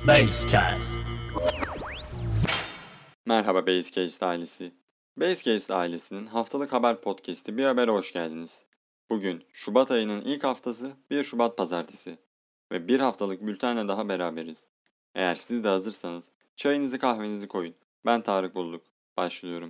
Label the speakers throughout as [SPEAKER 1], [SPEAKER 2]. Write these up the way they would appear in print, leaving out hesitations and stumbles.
[SPEAKER 1] Basecast.
[SPEAKER 2] Merhaba Basecast ailesi. Basecast ailesinin haftalık haber podcast'i Bir Haber'e hoş geldiniz. Bugün Şubat ayının ilk haftası 1 Şubat Pazartesi ve bir haftalık bültenle daha beraberiz. Eğer siz de hazırsanız çayınızı kahvenizi koyun. Ben Tarık Bulduk. Başlıyorum.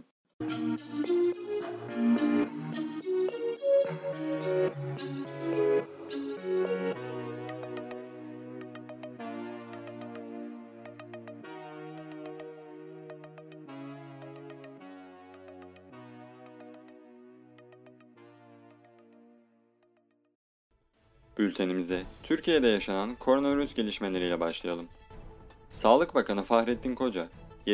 [SPEAKER 2] Bültenimize Türkiye'de yaşanan koronavirüs gelişmeleriyle başlayalım. Sağlık Bakanı Fahrettin Koca,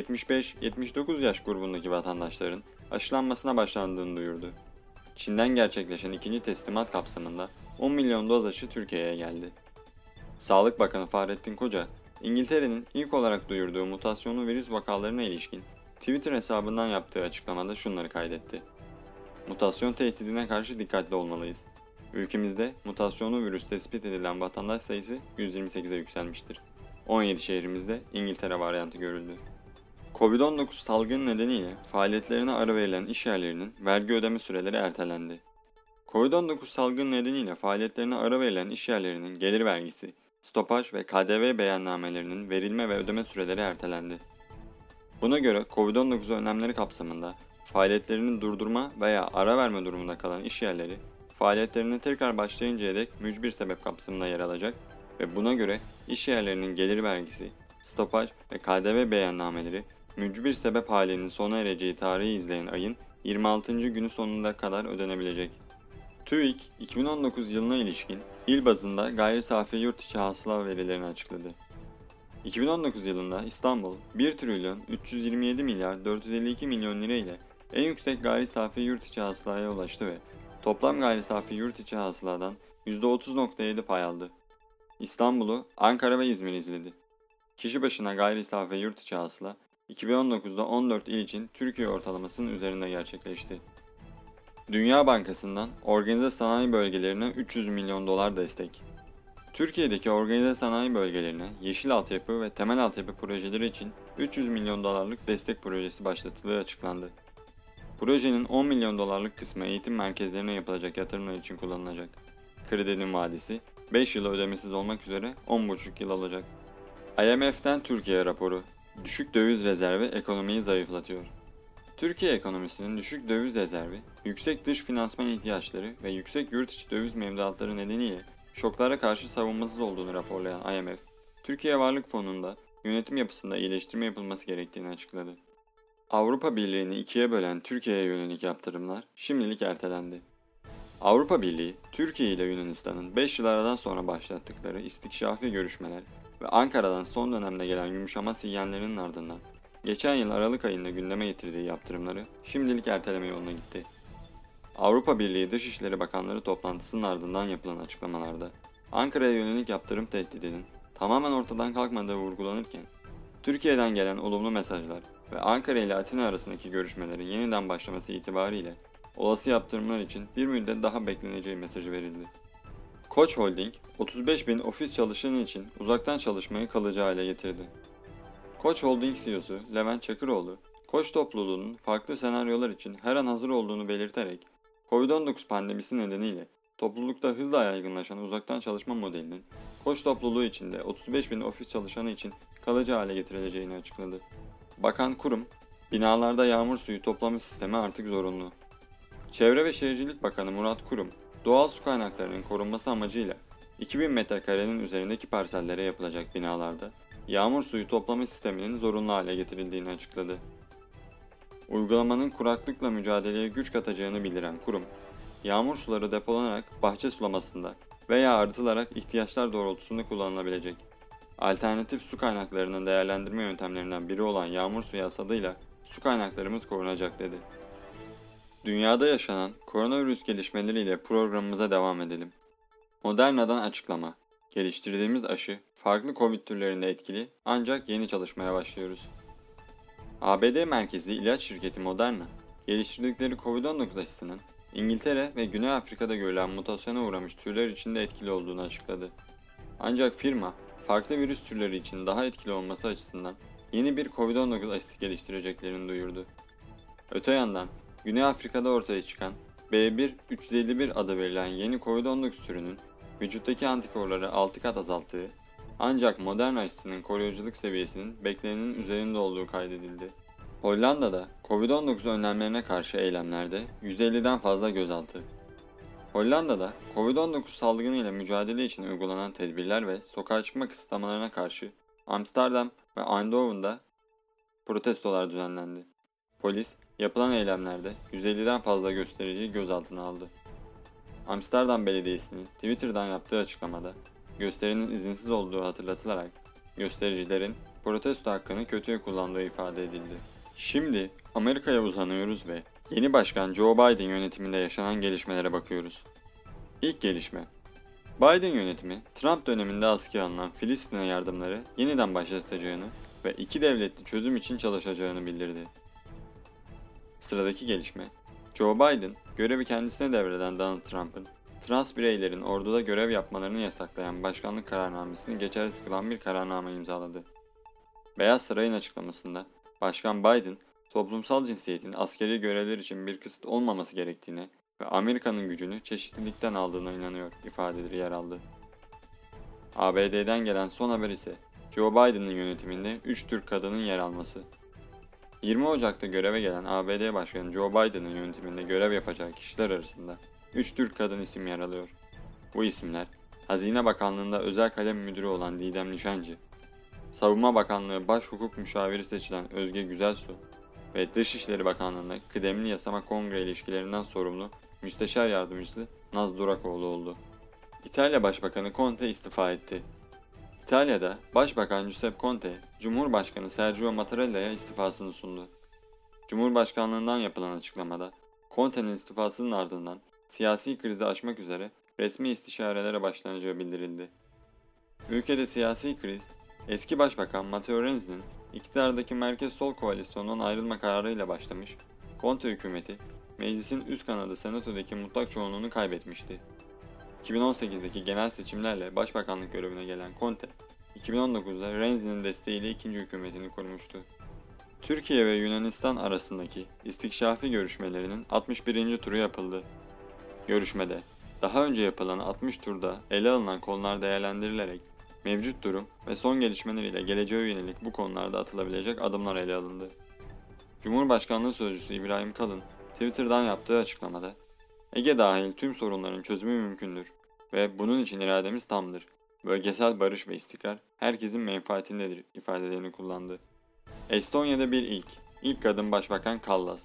[SPEAKER 2] 75-79 yaş grubundaki vatandaşların aşılanmasına başlandığını duyurdu. Çin'den gerçekleşen ikinci teslimat kapsamında 10 milyon doz aşı Türkiye'ye geldi. Sağlık Bakanı Fahrettin Koca, İngiltere'nin ilk olarak duyurduğu mutasyonlu virüs vakalarına ilişkin Twitter hesabından yaptığı açıklamada şunları kaydetti. Mutasyon tehdidine karşı dikkatli olmalıyız. Ülkemizde mutasyonlu virüs tespit edilen vatandaş sayısı 128'e yükselmiştir. 17 şehrimizde İngiltere varyantı görüldü. Covid-19 salgını nedeniyle faaliyetlerine ara verilen iş yerlerinin vergi ödeme süreleri ertelendi. Covid-19 salgını nedeniyle faaliyetlerine ara verilen iş yerlerinin gelir vergisi, stopaj ve KDV beyannamelerinin verilme ve ödeme süreleri ertelendi. Buna göre Covid-19 önlemleri kapsamında faaliyetlerini durdurma veya ara verme durumunda kalan iş yerleri, faaliyetlerine tekrar başlayıncaya dek mücbir sebep kapsamında yer alacak ve buna göre iş yerlerinin gelir vergisi, stopaj ve KDV beyannameleri mücbir sebep halinin sona ereceği tarihi izleyen ayın 26. günü sonuna kadar ödenebilecek. TÜİK, 2019 yılına ilişkin il bazında gayri safi yurt içi hasıla verilerini açıkladı. 2019 yılında İstanbul 1 trilyon 327 milyar 452 milyon lira ile en yüksek gayri safi yurt içi hasılaya ulaştı ve toplam gayri safi yurt içi hasıladan %30.7 pay aldı. İstanbul'u Ankara ve İzmir izledi. Kişi başına gayri safi yurt içi hasıla 2019'da 14 il için Türkiye ortalamasının üzerinde gerçekleşti. Dünya Bankası'ndan organize sanayi bölgelerine 300 milyon dolar destek. Türkiye'deki organize sanayi bölgelerine yeşil altyapı ve temel altyapı projeleri için 300 milyon dolarlık destek projesi başlatıldığı açıklandı. Projenin 10 milyon dolarlık kısmı eğitim merkezlerine yapılacak yatırımlar için kullanılacak. Kredinin vadesi 5 yıl ödemesiz olmak üzere 10,5 yıl olacak. IMF'den Türkiye raporu. Düşük döviz rezervi ekonomiyi zayıflatıyor. Türkiye ekonomisinin düşük döviz rezervi, yüksek dış finansman ihtiyaçları ve yüksek yurt içi döviz mevduatları nedeniyle şoklara karşı savunmasız olduğunu raporlayan IMF, Türkiye Varlık Fonu'nda yönetim yapısında iyileştirme yapılması gerektiğini açıkladı. Avrupa Birliği'ni ikiye bölen Türkiye'ye yönelik yaptırımlar şimdilik ertelendi. Avrupa Birliği, Türkiye ile Yunanistan'ın 5 yıl aradan sonra başlattıkları istikşafi görüşmeler ve Ankara'dan son dönemde gelen yumuşama sinyallerinin ardından geçen yıl Aralık ayında gündeme getirdiği yaptırımları şimdilik erteleme yoluna gitti. Avrupa Birliği Dışişleri Bakanları toplantısının ardından yapılan açıklamalarda Ankara'ya yönelik yaptırım tehdidinin tamamen ortadan kalkmadığı vurgulanırken, Türkiye'den gelen olumlu mesajlar ve Ankara ile Atina arasındaki görüşmelerin yeniden başlaması itibariyle olası yaptırımlar için bir müddet daha bekleneceği mesajı verildi. Koç Holding, 35 bin ofis çalışanı için uzaktan çalışmayı kalıcı hale getirdi. Koç Holding CEO'su Levent Çakıroğlu, Koç topluluğunun farklı senaryolar için her an hazır olduğunu belirterek, Covid-19 pandemisi nedeniyle toplulukta hızla yaygınlaşan uzaktan çalışma modelinin Koç topluluğu içinde 35 bin ofis çalışanı için kalıcı hale getirileceğini açıkladı. Bakan kurum, binalarda yağmur suyu toplama sistemi artık zorunlu. Çevre ve Şehircilik Bakanı Murat Kurum, doğal su kaynaklarının korunması amacıyla 2000 metrekarenin üzerindeki parsellere yapılacak binalarda yağmur suyu toplama sisteminin zorunlu hale getirildiğini açıkladı. Uygulamanın kuraklıkla mücadeleye güç katacağını bildiren kurum, yağmur suları depolanarak bahçe sulamasında veya arıtılarak ihtiyaçlar doğrultusunda kullanılabilecek alternatif su kaynaklarının değerlendirme yöntemlerinden biri olan yağmur suyu hasadıyla su kaynaklarımız korunacak dedi. Dünyada yaşanan koronavirüs gelişmeleriyle programımıza devam edelim. Moderna'dan açıklama. Geliştirdiğimiz aşı farklı Covid türlerinde etkili ancak yeni çalışmaya başlıyoruz. ABD merkezli ilaç şirketi Moderna, geliştirdikleri Covid-19 aşısının İngiltere ve Güney Afrika'da görülen mutasyona uğramış türler için de etkili olduğunu açıkladı. Ancak firma, farklı virüs türleri için daha etkili olması açısından yeni bir Covid-19 aşısı geliştireceklerini duyurdu. Öte yandan Güney Afrika'da ortaya çıkan B1.351 adı verilen yeni Covid-19 türünün vücuttaki antikorları 6 kat azalttığı, ancak Moderna aşısının koruyuculuk seviyesinin beklenenin üzerinde olduğu kaydedildi. Hollanda'da Covid-19 önlemlerine karşı eylemlerde 150'den fazla gözaltı. Hollanda'da Covid-19 salgını ile mücadele için uygulanan tedbirler ve sokağa çıkma kısıtlamalarına karşı Amsterdam ve Eindhoven'da protestolar düzenlendi. Polis, yapılan eylemlerde 150'den fazla göstericiyi gözaltına aldı. Amsterdam Belediyesi'nin Twitter'dan yaptığı açıklamada, gösterinin izinsiz olduğu hatırlatılarak, göstericilerin protesto hakkını kötüye kullandığı ifade edildi. Şimdi Amerika'ya uzanıyoruz ve yeni başkan Joe Biden yönetiminde yaşanan gelişmelere bakıyoruz. İlk gelişme, Biden yönetimi Trump döneminde askıya alınan Filistin'e yardımları yeniden başlatacağını ve iki devletli çözüm için çalışacağını bildirdi. Sıradaki gelişme, Joe Biden, görevi kendisine devreden Donald Trump'ın, trans bireylerin orduda görev yapmalarını yasaklayan başkanlık kararnamesini geçersiz kılan bir kararname imzaladı. Beyaz Saray'ın açıklamasında, Başkan Biden, toplumsal cinsiyetin askeri görevler için bir kısıt olmaması gerektiğine ve Amerika'nın gücünü çeşitlilikten aldığına inanıyor ifadeleri yer aldı. ABD'den gelen son haber ise Joe Biden'ın yönetiminde 3 Türk kadının yer alması. 20 Ocak'ta göreve gelen ABD Başkanı Joe Biden'ın yönetiminde görev yapacağı kişiler arasında 3 Türk kadın isim yer alıyor. Bu isimler, Hazine Bakanlığı'nda özel kalem müdürü olan Didem Nişancı, Savunma Bakanlığı Baş Hukuk Müşaviri seçilen Özge Güzelsu ve Dışişleri Bakanlığı'nda kıdemli yasama kongre ilişkilerinden sorumlu Müsteşar Yardımcısı Naz Durakoğlu oldu. İtalya Başbakanı Conte istifa etti. İtalya'da Başbakan Giuseppe Conte, Cumhurbaşkanı Sergio Mattarella'ya istifasını sundu. Cumhurbaşkanlığından yapılan açıklamada, Conte'nin istifasının ardından siyasi krizi aşmak üzere resmi istişarelere başlanacağı bildirildi. Ülkede siyasi kriz, eski Başbakan Matteo Renzi'nin iktidardaki Merkez Sol koalisyonundan ayrılma kararıyla başlamış, Conte hükümeti, meclisin üst kanadı Senato'daki mutlak çoğunluğunu kaybetmişti. 2018'deki genel seçimlerle başbakanlık görevine gelen Conte, 2019'da Renzi'nin desteğiyle ikinci hükümetini kurmuştu. Türkiye ve Yunanistan arasındaki istikşafi görüşmelerinin 61. turu yapıldı. Görüşmede, daha önce yapılan 60 turda ele alınan konular değerlendirilerek mevcut durum ve son gelişmeler ile geleceğe yönelik bu konularda atılabilecek adımlar ele alındı. Cumhurbaşkanlığı Sözcüsü İbrahim Kalın, Twitter'dan yaptığı açıklamada, Ege dahil tüm sorunların çözümü mümkündür ve bunun için irademiz tamdır. Bölgesel barış ve istikrar herkesin menfaatindedir ifadelerini kullandı. Estonya'da bir ilk kadın başbakan Kallas.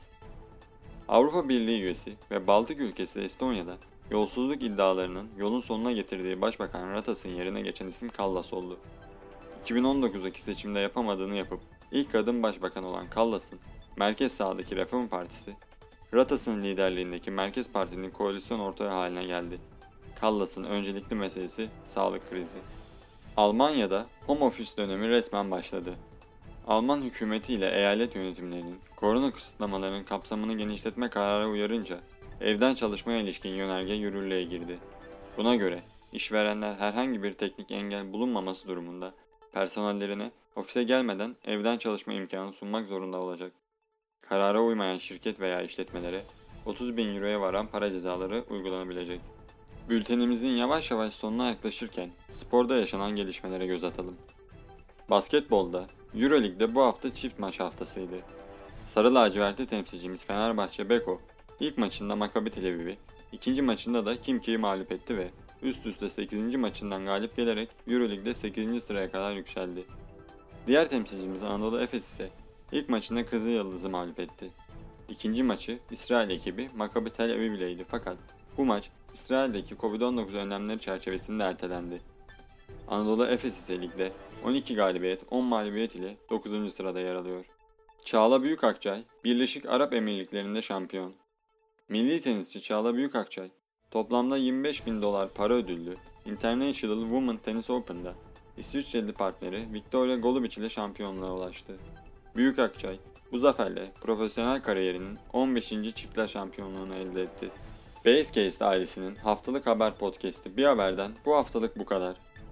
[SPEAKER 2] Avrupa Birliği üyesi ve Baltık ülkesi Estonya'da yolsuzluk iddialarının yolun sonuna getirdiği Başbakan Ratas'ın yerine geçen isim Kallas oldu. 2019'daki seçimde yapamadığını yapıp ilk kadın başbakan olan Kallas'ın merkez sağdaki Reform Partisi, Ratas'ın liderliğindeki Merkez Parti'nin koalisyon ortağı haline geldi. Kallas'ın öncelikli meselesi sağlık krizi. Almanya'da home office dönemi resmen başladı. Alman hükümeti ile eyalet yönetimlerinin korona kısıtlamalarının kapsamını genişletme kararı uyarınca evden çalışmaya ilişkin yönerge yürürlüğe girdi. Buna göre işverenler herhangi bir teknik engel bulunmaması durumunda personellerine ofise gelmeden evden çalışma imkanı sunmak zorunda olacak. Karara uymayan şirket veya işletmelere 30.000 euroya varan para cezaları uygulanabilecek. Bültenimizin yavaş yavaş sonuna yaklaşırken sporda yaşanan gelişmelere göz atalım. Basketbolda Euroleague'de bu hafta çift maç haftasıydı. Sarı lacivertli temsilcimiz Fenerbahçe Beko ilk maçında Maccabi Tel Aviv'i, ikinci maçında da Khimki'yi mağlup etti ve üst üste 8. maçından galip gelerek Euroleague'de 8. sıraya kadar yükseldi. Diğer temsilcimiz Anadolu Efes ise ilk maçında Kızılyıldız'ı mağlup etti. İkinci maçı İsrail ekibi Maccabi Tel Aviv ileydi fakat bu maç İsrail'deki Covid-19 önlemleri çerçevesinde ertelendi. Anadolu Efes ise ligde 12 galibiyet 10 mağlubiyet ile 9. sırada yer alıyor. Çağla Büyükakçay, Birleşik Arap Emirlikleri'nde şampiyon. Milli tenisçi Çağla Büyükakçay, toplamda $25.000 para ödüllü International Women Tennis Open'da İsviçreli partneri Victoria Golubic ile şampiyonluğa ulaştı. Büyükakçay, bu zaferle profesyonel kariyerinin 15. çiftler şampiyonluğunu elde etti. Basecast ailesinin haftalık haber podcast'i Bir Haber'den bu haftalık bu kadar.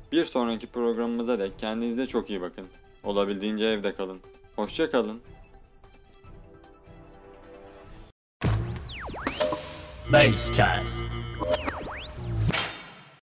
[SPEAKER 2] Bir sonraki programımıza dek kendinize çok iyi bakın. Olabildiğince evde kalın. Hoşça kalın.
[SPEAKER 1] Basecast.